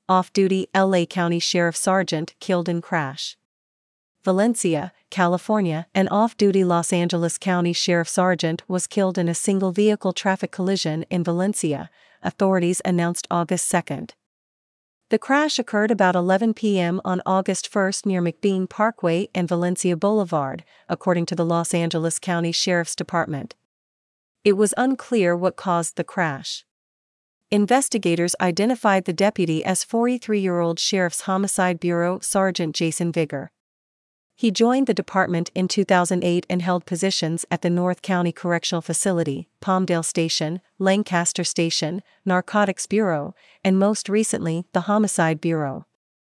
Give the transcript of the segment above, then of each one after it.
off-duty LA County Sheriff Sergeant killed in crash. Valencia, California. An off-duty Los Angeles County Sheriff Sergeant was killed in a single-vehicle traffic collision in Valencia, authorities announced August 2. The crash occurred about 11 p.m. on August 1 near McBean Parkway and Valencia Boulevard, according to the Los Angeles County Sheriff's Department. It was unclear what caused the crash. Investigators identified the deputy as 43-year-old Sheriff's Homicide Bureau Sergeant Jason Vigor. He joined the department in 2008 and held positions at the North County Correctional Facility, Palmdale Station, Lancaster Station, Narcotics Bureau, and most recently, the Homicide Bureau.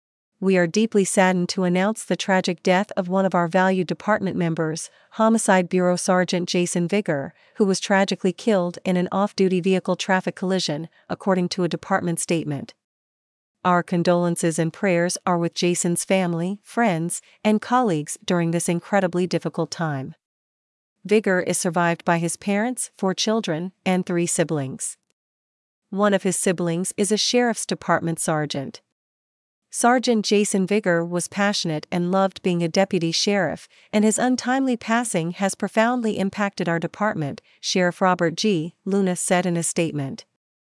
We are deeply saddened to announce the tragic death of one of our valued department members, Homicide Bureau Sergeant Jason Vigor, who was tragically killed in an off-duty vehicle traffic collision, according to a department statement. Our condolences and prayers are with Jason's family, friends, and colleagues during this incredibly difficult time. Vigor is survived by his parents, 4 children, and 3 siblings. One of his siblings is a sheriff's department sergeant. Sergeant Jason Vigor was passionate and loved being a deputy sheriff, and his untimely passing has profoundly impacted our department, Sheriff Robert G. Luna said in a statement.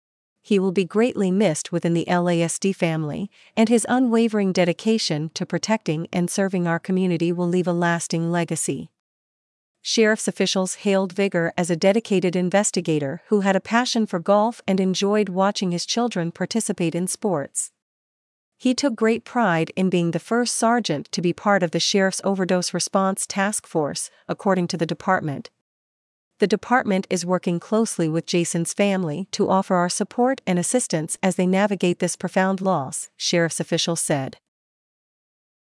He will be greatly missed within the LASD family, and his unwavering dedication to protecting and serving our community will leave a lasting legacy. Sheriff's officials hailed Vigor as a dedicated investigator who had a passion for golf and enjoyed watching his children participate in sports. He took great pride in being the first sergeant to be part of the Sheriff's Overdose Response Task Force, according to the department. The department is working closely with Jason's family to offer our support and assistance as they navigate this profound loss, sheriff's officials said.